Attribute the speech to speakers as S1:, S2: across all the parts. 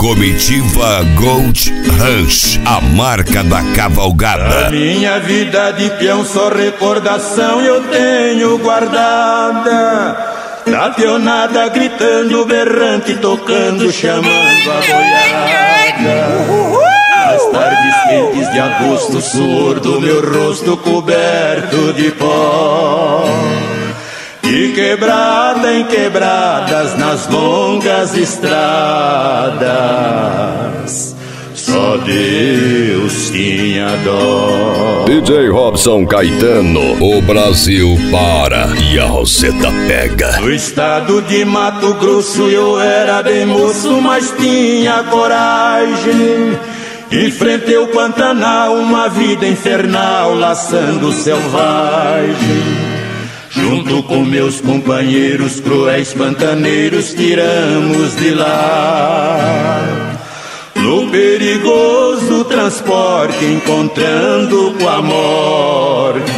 S1: Comitiva Gold Ranch, a marca da cavalgada.
S2: A minha vida de peão só recordação eu tenho guardada. Da peonada gritando, berrante, tocando, chamando a boiada. Nas tardes quentes de agosto, suor do meu rosto coberto de pó. De quebrada em quebradas nas longas estradas, só Deus tinha dó.
S1: DJ Robson Caetano, o Brasil para e a Roseta pega.
S2: No estado de Mato Grosso eu era bem moço, mas tinha coragem. Enfrentei o Pantanal, uma vida infernal, laçando selvagem. Junto com meus companheiros cruéis pantaneiros tiramos de lá. No perigoso transporte encontrando com a morte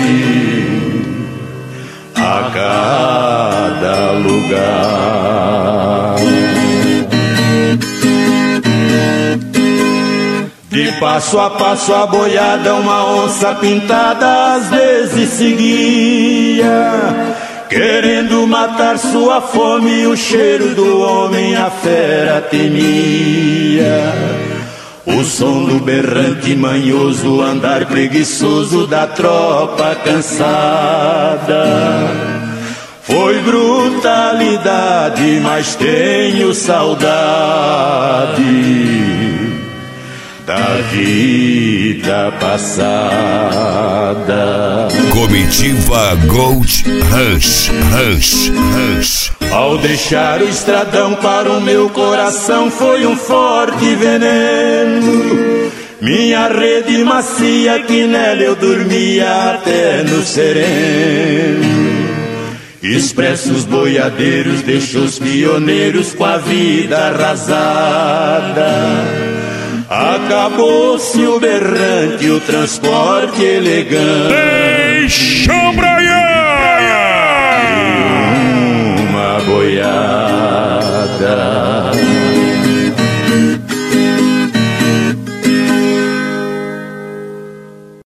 S2: a cada lugar. De passo a passo a boiada, uma onça pintada às vezes seguia, querendo matar sua fome, o cheiro do homem a fera temia. O som do berrante manhoso, o andar preguiçoso da tropa cansada. Foi brutalidade, mas tenho saudade da vida passada.
S1: Comitiva Gold Ranch.
S2: Ao deixar o estradão para o meu coração foi um forte veneno. Minha rede macia que nela eu dormia até no sereno. Expressos boiadeiros deixou os pioneiros com a vida arrasada. Acabou-se o berrante, o transporte elegante.
S3: Deixa Brian!
S2: Uma boiada.